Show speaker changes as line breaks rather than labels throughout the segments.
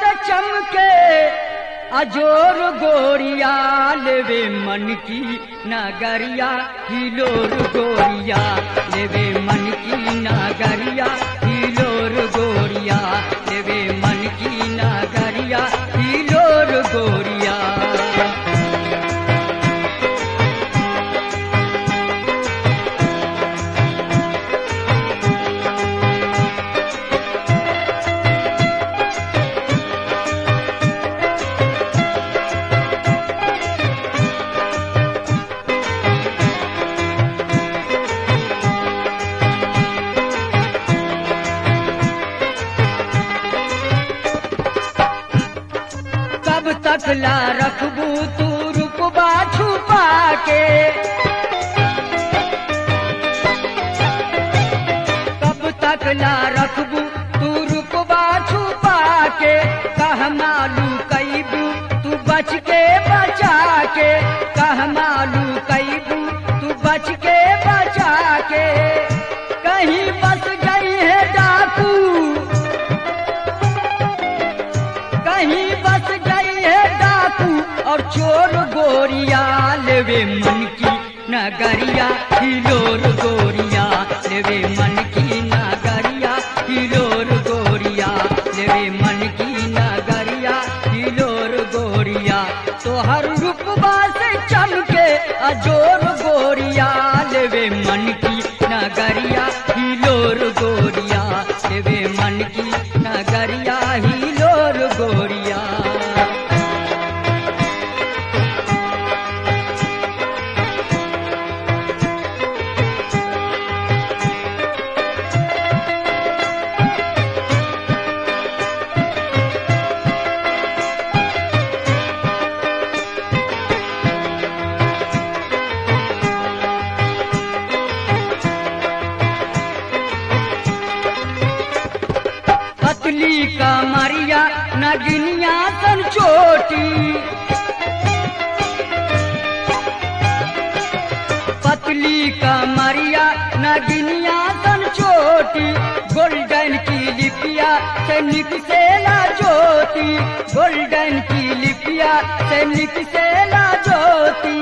से चमके अजोर गोरिया लेवे मन की नगरिया हिलोर गोरिया लेवे मन की नगरिया हिलोर गोरिया लेवे मन की नगरिया हिलोर गोरिया। कब तक ला रखबू तू रुपबा छुपा के, कब तक ला रखबू तू रुपबा छुपा के, कह मालू कैबू तू बच के बचा के, कह मालू कैबू तू बच के बचा के, कहीं बस गई है डाकू, कहीं बस गई है डाकू और चोर गोरिया लेवे मन की नगरिया हिलोर गोरिया लेवे मन की नगरिया हिलोर गोरिया लेवे मन की नगरिया हिलोर गोरिया। तो हर रूपबा से चमके अजोर गोरिया लेवे मन की नगरिया हिलोर गोरिया लेवे मन की नगरिया हिलोर गोरिया। पतली कमरिया नगिनिया सन चोटी, पतली कमरिया नगिनिया सन चोटी, गोल्डन की लिपिया से निकसेला ज्योति, गोल्डन की लिपिया से निकसेला ज्योति।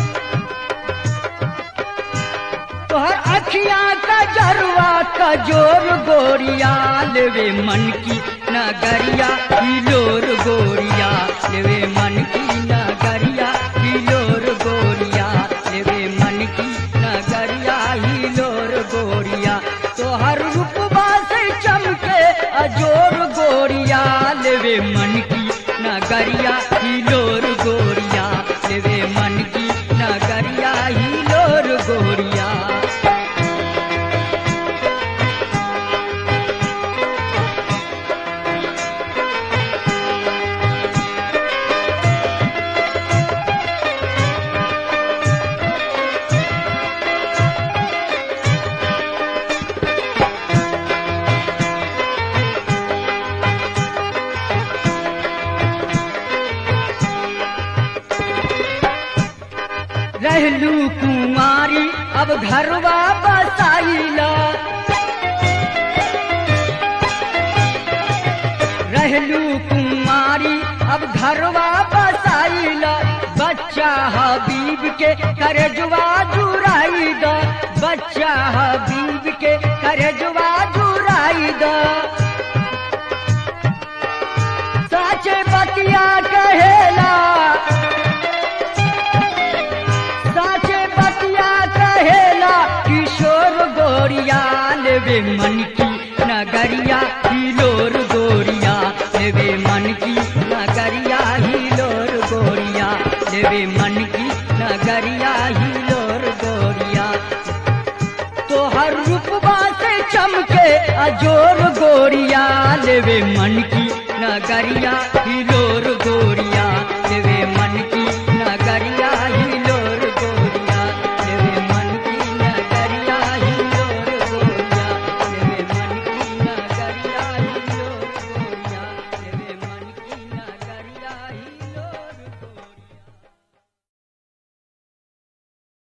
तोहर अखियां का जरवा का जोर गोरिया लेवे मन की नगरिया हिलोर गोरिया लेवे मन की नगरिया हिलोर गोरिया लेवे मन की नगरिया हिलोर गोरिया। तोहर रूपबा से चमके अजोर गोरिया लेवे मन की नगरिया हिलोर गोरिया लेवे मन की नगरिया हिलोर गोरिया। रहलू कुमारी अब घरवा बसाइला, रहलू कुमारी अब घरवा बसाइला, बच्चा हबीब के करजवा जुराई दा, बच्चा हबीब के करजवा जुराई दा। साचे बतिया कहेला, किशोर गोरिया लेवे मन की नगरिया हिलोर गोरिया लेवे मन की नगरिया हिलोर गोरिया लेवे मन की नगरिया हिलोर गोरिया। तो हर रूपबा से चमके अजोर गोरिया लेवे मन की नगरिया हिलोर गोरिया लेवे मन की